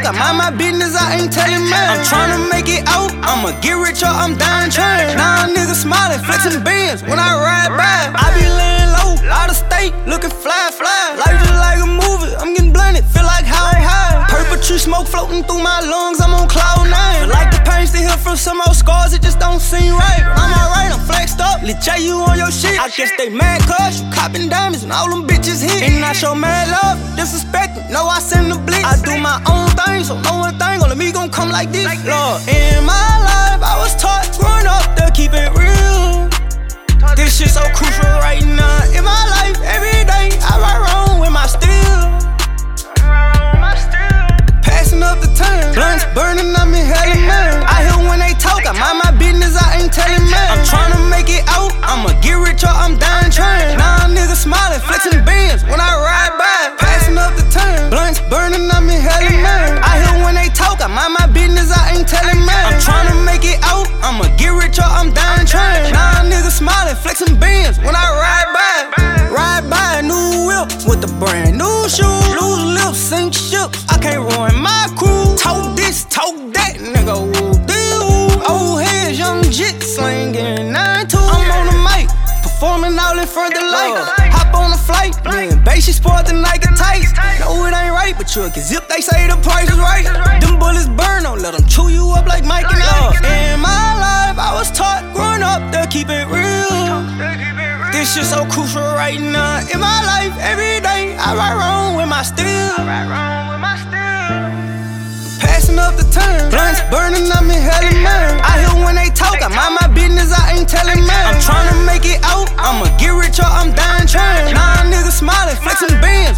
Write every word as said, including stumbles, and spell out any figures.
I mind my business, I ain't telling man. I'm tryna make it out, I'ma get rich or I'm dying trying. Now niggas smiling, flexing bands when I ride by. I be laying low, out of state, looking fly, fly. Life just like a movie, I'm getting blended, feel like high, high. Purple tree smoke floating through my lungs, I'm on cloud nine. Feel like the pain still here from some old scars, it just don't seem right. But I'm alright, I'm flexed up, Lil J, you on your shit. I guess they mad cause you copping diamonds and all them bitches hit. And I show mad love, disrespect them, know I send the blitz. I do my own thing, so no one thing on me gon' come like this. Lord, in my life, I was taught growing up to keep it real. This shit so crucial right now. In my life, every day, I ride wrong with my steel. Passing up the time, blunts burning, I'm in hell and man. I hear when they talk, I mind my business, I ain't telling man. I'm tryna make it out, I'ma get rich or I'm dying trying. Now niggas smiling, flexing bands when I ride by. Passing up the time, blunts burning, I'm in hell and man. I hear when they talk, I mind my business, I ain't telling man. I'm tryna make it out, I'ma get rich or I'm dying trying. Now niggas smiling, flexing bands when I ride by. Ride by a new whip with the brand new shoes. Lose lips, sink ships, I can't ruin my crew. Talk this, talk that, nigga, woo doo. Old heads, young jit, slinging nine two. I'm on the mic, performing all in front of the light. Hop on a flight, man, bass, she sport the Nike tights. No, it ain't right, but you can zip, they say the price is right. Them bullets burn, don't let them chew you up like Mike and Ike. In my life, I was taught growing up to keep it real. This shit so crucial right now. In my life, every day, I ride wrong with my steel. Passing up the time, blunts burning, I'm in hell and man. I hear when they talk, I mind my business, I ain't telling man. I'm tryna make it out, I'ma get rich or I'm dying trying. Now niggas smiling, flexing bands